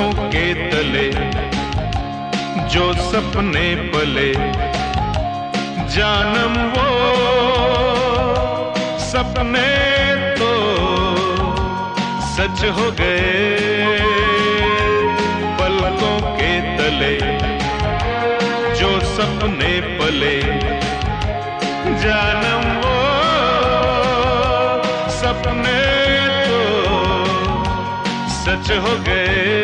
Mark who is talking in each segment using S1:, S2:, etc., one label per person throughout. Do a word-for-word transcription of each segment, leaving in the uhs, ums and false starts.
S1: पलकों के तले जो सपने पले, जानम वो सपने तो सच हो गए। पलकों के तले जो सपने पले, जानम वो सपने तो सच हो गए।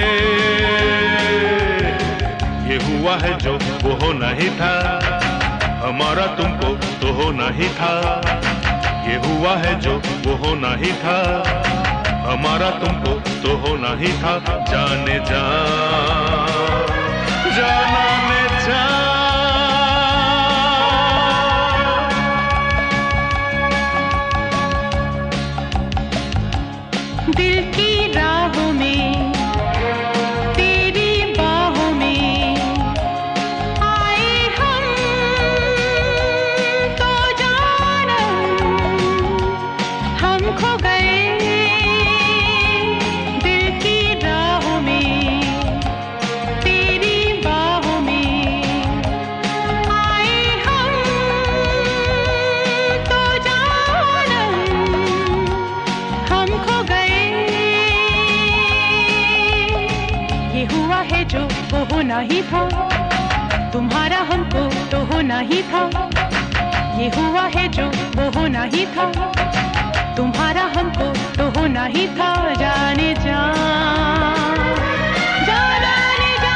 S1: ये हुआ है जो वो होना ही था, हमारा तुमको तो होना ही था। ये हुआ है जो वो होना ही था, हमारा तुमको तो होना ही था। जाने जा जाना ने जा
S2: दिल की राहों में, तेरी बाहों में आए हम तो जानम हम खो गए। दिल की राहों में, तेरी बाहों में आए हम तो जानम हम खो गए। ये हुआ है जो वो होना ही था, तुम्हारा हमको तो होना ही था। ये हुआ है जो वो होना ही था, तुम्हारा हमको तो होना ही था। जाने जा जाने जा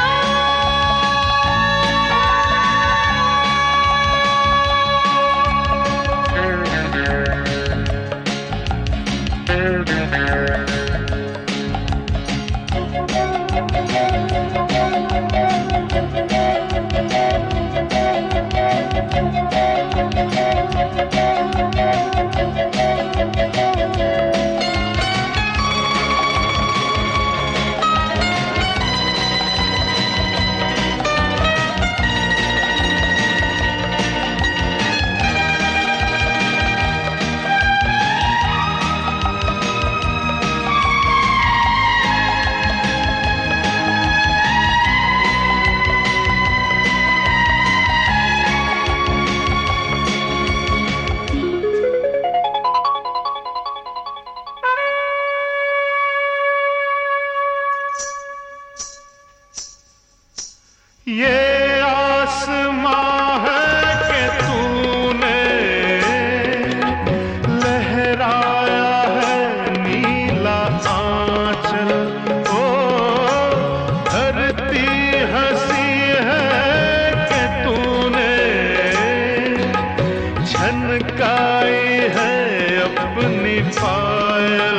S1: ये आसमां है कि तूने लहराया है नीला आंचल। ओ धरती हंसी है कि तूने झनकाई है अपनी पायल।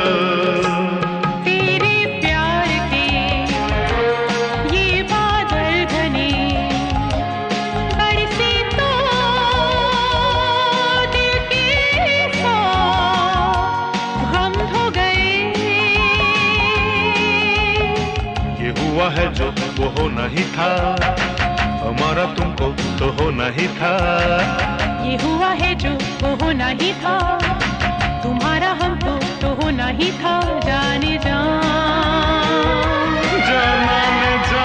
S1: हुआ है जो वो होना ही था, हमारा तुमको तो होना ही था।
S2: ये हुआ है जो वो होना ही था, तुम्हारा हमको तो होना ही था। जाने जा
S1: जाना ने जा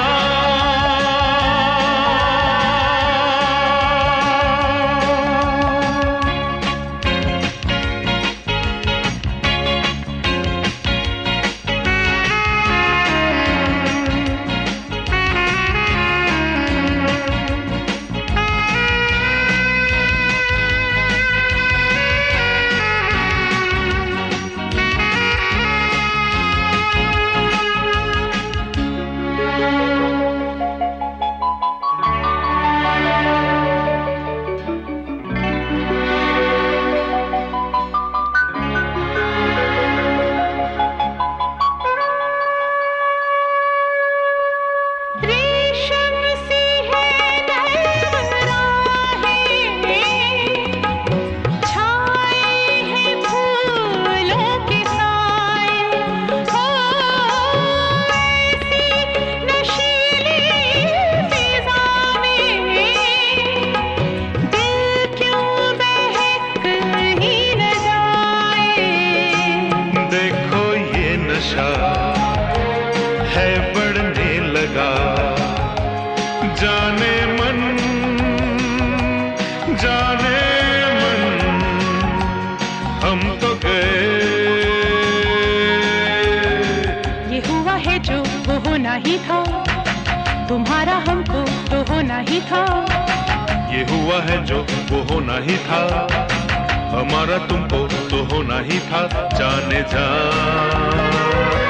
S2: था, तुम्हारा हमको तो होना ही था।
S1: ये हुआ है जो वो होना ही था, हमारा तुमको तो होना ही था। जाने जा